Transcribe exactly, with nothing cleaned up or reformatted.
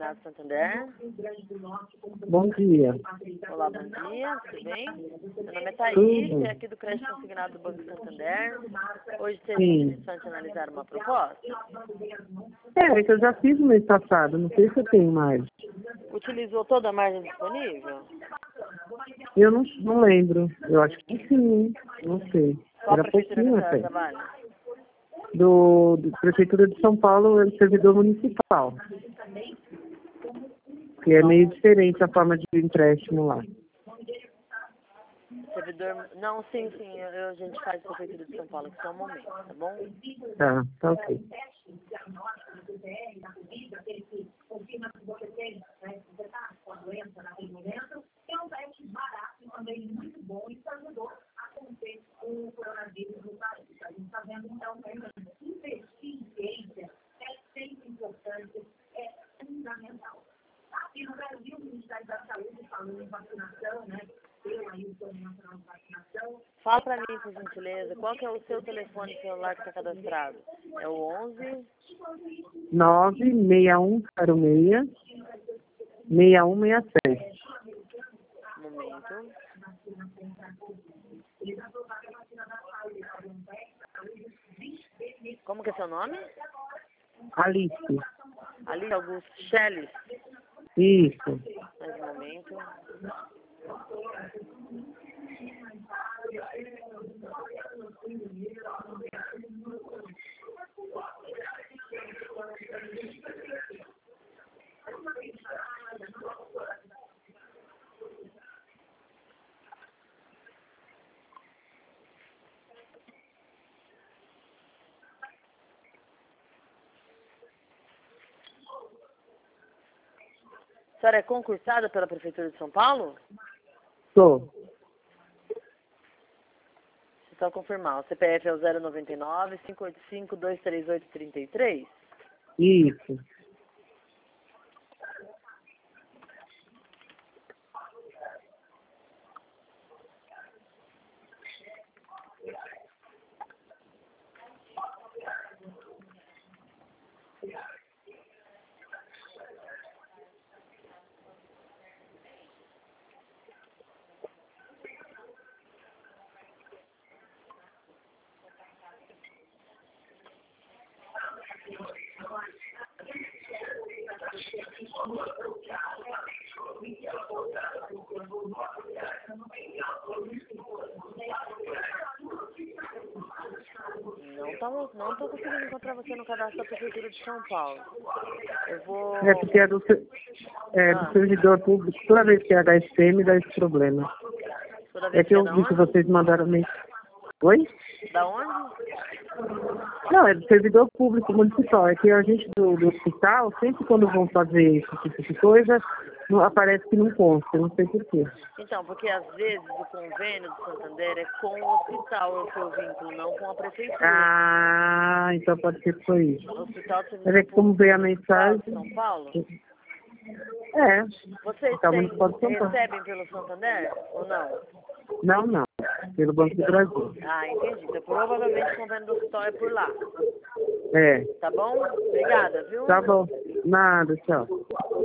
Consignado Santander. Bom dia. Olá, bom dia, tudo bem? Meu nome é Thaís, Tudo. é aqui do Crédito Consignado do Banco Santander. Hoje teria Sim. intenção de analisar uma proposta. É, é que eu já fiz no mês passado, não sei se eu tenho mais. Utilizou toda a margem disponível? Eu não, não lembro. Eu acho que sim, não sei. Qual Era prefeitura que a pouquinho senhora até. trabalha? Do, do Prefeitura de São Paulo, é servidor municipal. Que é meio diferente a forma de empréstimo lá. Servidor... Não, sim, sim, eu, eu- a gente faz Prefeitura de São Paulo, aqui só um momento, tá bom? Tá, tá ok. Fala pra mim, por gentileza, qual que é o seu telefone celular que está cadastrado? É o onze? nove seis um zero seis, seis um seis sete. Um momento. Como que é seu nome? Alice. Alice Augusto Schelles. Isso. Mais um momento. A senhora é concursada pela Prefeitura de São Paulo? Sou. Deixa eu só confirmar. O C P F é o zero nove nove, cinco oito cinco, dois três oito, três três? Isso. Não tá, não tô conseguindo encontrar você no cadastro da Prefeitura de São Paulo. Eu vou... É porque é do, se- é Ah, do servidor público, toda vez que é H S P me dá esse problema. toda É vez que que é eu da vi que onde? vocês mandaram me... Oi? Da onde? Não, é do servidor público municipal. É que a gente do, do hospital, sempre quando vão fazer esse tipo de coisa, não, aparece que não consta, eu não sei por quê. Então, porque às vezes o convênio do Santander é com o hospital, é o seu vínculo, não com a Prefeitura. Ah, então pode ser que foi isso. O Hospital de Mas é Servidor que como Público veio a Municipal mensagem... de São Paulo, É, vocês Hospital têm, Municipal de São Paulo. recebem pelo Santander ou não? Não, não. Pelo Banco do Brasil. Ah, entendi. Então, provavelmente o convênio do hospital é por lá. É. Tá bom? Obrigada, viu? Tá bom. Nada, tchau.